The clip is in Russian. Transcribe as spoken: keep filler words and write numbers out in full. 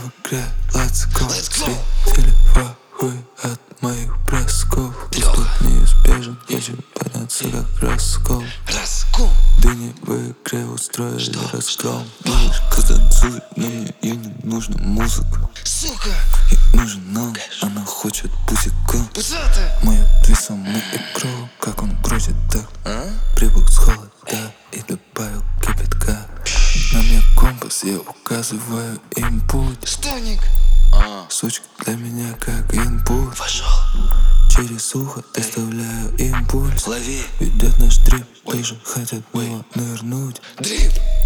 в игре, let's go. Зрители в ахуе от моих бросков. Исход неизбежен, хочу подняться как раскол. Да не в игре устроили разгром. Девушка танцует, но мне ей не нужна музыка. Сука! Ей нужен он, она хочет пузика. Моя твиса, мой игрок, как он крутит так. Прибыл с холода и добавил кипятка. На мне компас, я указываю им путь. Стоник! Сучка для меня как инпут. Пошел! Через ухо доставляю импульс. Лови! Ведет наш дрип, тоже хотят было нырнуть. Дрип!